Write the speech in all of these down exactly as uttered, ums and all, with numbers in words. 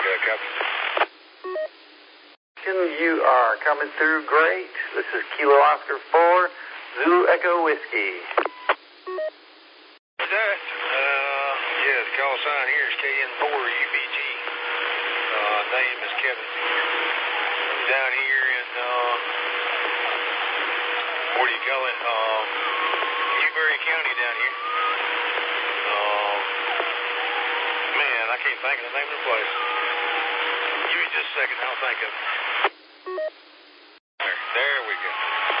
America, copy. You are coming through great. This is Kilo Oscar four, Zulu Echo Whiskey. What's that? Uh, yeah, the call sign here is K N four U B G. Uh, name is Kevin. I'm down here in, uh, what do you call it? Um, Newberry County down here. Um, man, I can't think of the name of the place. Give me just a second, I'll think of it. There, there we go.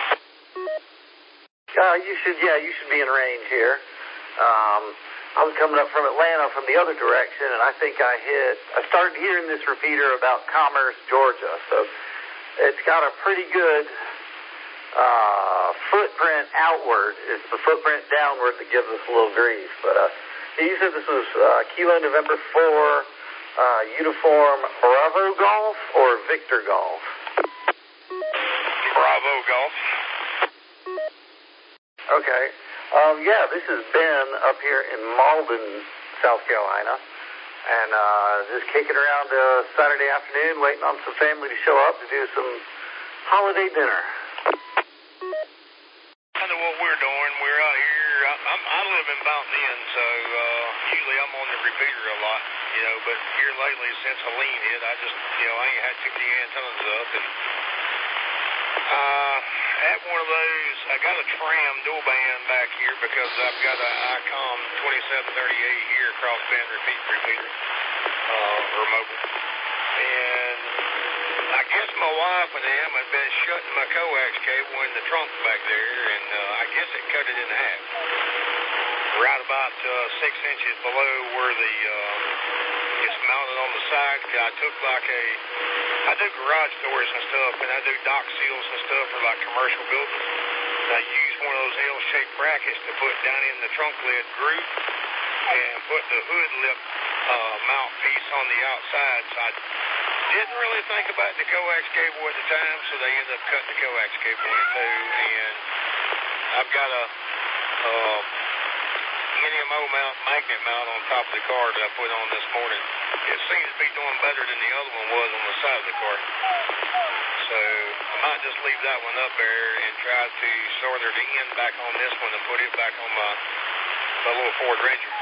Uh, you should, yeah, you should be in range here. Um, I was coming up from Atlanta from the other direction, and I think I hit, I started hearing this repeater about Commerce, Georgia, so it's got a pretty good uh, footprint outward. It's the footprint downward that gives us a little grief. But uh, you said this was uh, Kilo November four, uh, Uniform Bravo Golf or Victor Golf? Bravo Golf. Okay. Um, yeah, this is Ben up here in Malden, South Carolina, and uh, just kicking around uh, Saturday afternoon, waiting on some family to show up to do some holiday dinner. I know what we're doing. We're out here. I, I'm, I live in Mountain Inn, so uh, usually I'm on the repeater a lot, you know, but here lately since Helene hit, I just, you know, I ain't had too many antennas up, and uh, at one of those, I got a tram dual band back here because I've got a ICOM twenty-seven thirty-eight here, crossband repeat repeater, uh, or mobile. And I guess my wife and them had been shutting my coax cable in the trunk back there, and uh, I guess it cut it in half. Right about uh, six inches below where the uh, it's mounted on the side. I took like a, I do garage doors and stuff, and I do dock seals and stuff for like commercial buildings. And I use one of those L-shaped brackets to put down in the trunk lid groove and put the hood lip uh, mount piece on the outside. So I didn't really think about the coax cable at the time, so they ended up cutting the coax cable in two. And I've got a uh, N M O mount, magnet mount on top of the car that I put on this morning. It seems to be doing better than the other one was on the side of the car. So I might just leave that one up there and try to solder the end back on this one and put it back on my, my little Ford Ranger.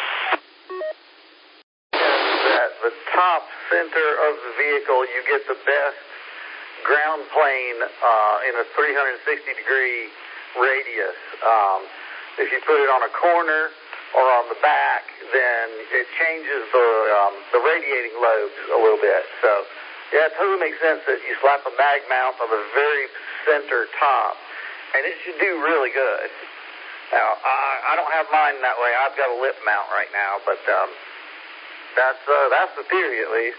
At the top center of the vehicle, you get the best ground plane uh, in a three hundred sixty degree radius. Um, if you put it on a corner or on the back, then it changes the um, the radiating lobes a little bit. So, yeah, it totally makes sense that you slap a mag mount on the very center top, and it should do really good. Now, I, I don't have mine that way. I've got a lip mount right now, but um, that's uh, that's the theory at least.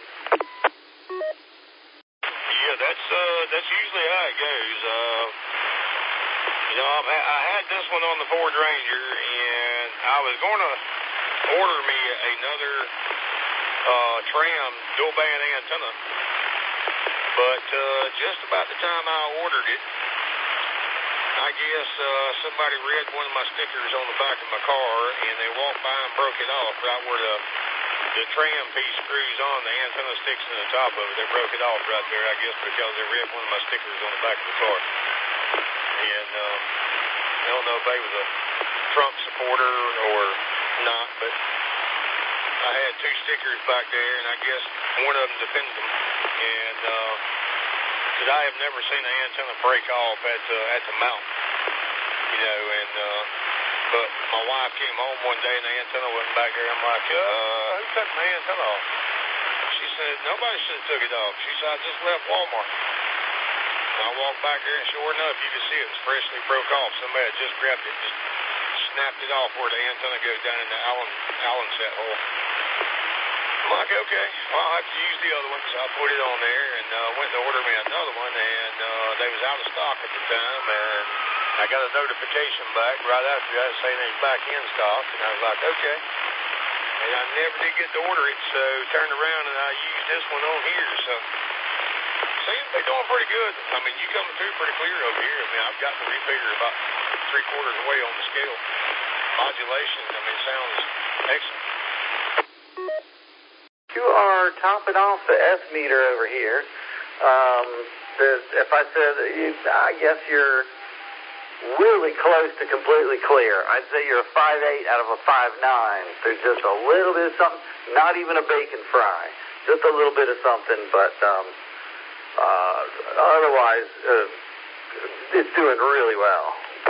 Yeah, that's uh, that's usually how it goes. Uh, you know, I've, I had this one on the Ford Ranger, and I was going to order me another uh, tram dual band antenna, but uh, just about the time I ordered it, I guess uh, somebody read one of my stickers on the back of my car, and they walked by and broke it off right where the the tram piece screws on. The antenna sticks in the top of it. They broke it off right there, I guess, because they read one of my stickers on the back of the car. And um, I don't know if they was a Trump supporter or not, but I had two stickers back there, and I guess one of them defended them. And uh, cause I have never seen an antenna break off at the, at the mount, you know, and uh, but my wife came home one day and the antenna wasn't back there. I'm like, uh, who took my antenna off? She said, nobody should have took it off. She said, I just left Walmart. And I walked back there, and sure enough, you could see it was freshly broke off. Somebody had just grabbed it, just snapped it off where the antenna goes down in the Allen, Allen set hole. I'm like, okay, well, I'll have to use the other one. So I put it on there and uh, went to order me another one, and uh, they was out of stock at the time, and I got a notification back right after that saying they was back in stock, and I was like, okay. And I never did get to order it, so turned around and I used this one on here, so seems they're doing pretty good. I mean, you coming through pretty clear over here. I mean, I've got the repeater about three quarters away on the scale. Modulation, I mean, sounds excellent. You are topping off the S meter over here. Um, the, if I said, you, I guess you're really close to completely clear. I'd say you're a five eight out of a five nine. There's just a little bit of something, not even a bacon fry, just a little bit of something, but um, uh, otherwise, uh, it's doing really well.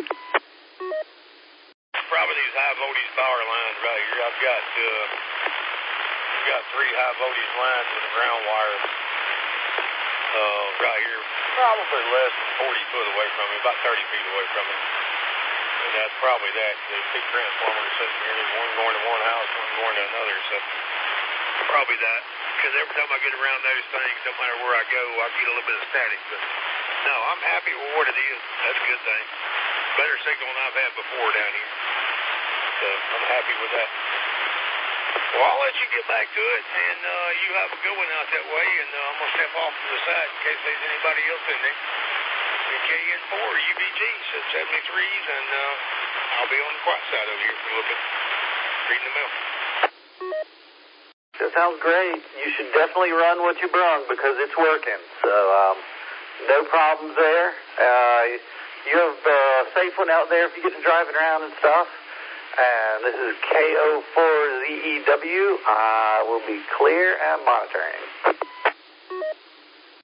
Probably these high voltage power lines right here. I've got uh, I've got three high voltage lines with a ground wire uh, right here, probably less than forty foot away from me, about thirty feet away from me. And that's probably that. There's two transformers sitting here. There's one going to one house, one going to another. So probably that. Because every time I get around those things, no matter where I go, I get a little bit of static. But no, I'm happy with what it is. That's a good thing. Better signal than I've had before down here. So I'm happy with that. Well, I'll let you get back to it, and uh, you have a good one out that way, and uh, I'm going to step off to the side in case there's anybody else in there. K N four, U B G, said seventy-threes, and uh, I'll be on the quiet side over here for a little bit, reading the mail. That sounds great. You should definitely run what you brung because it's working. So um, no problems there. Uh, you have a safe one out there if you get to driving around and stuff. And this is K O four Z E W. I will be clear and monitoring.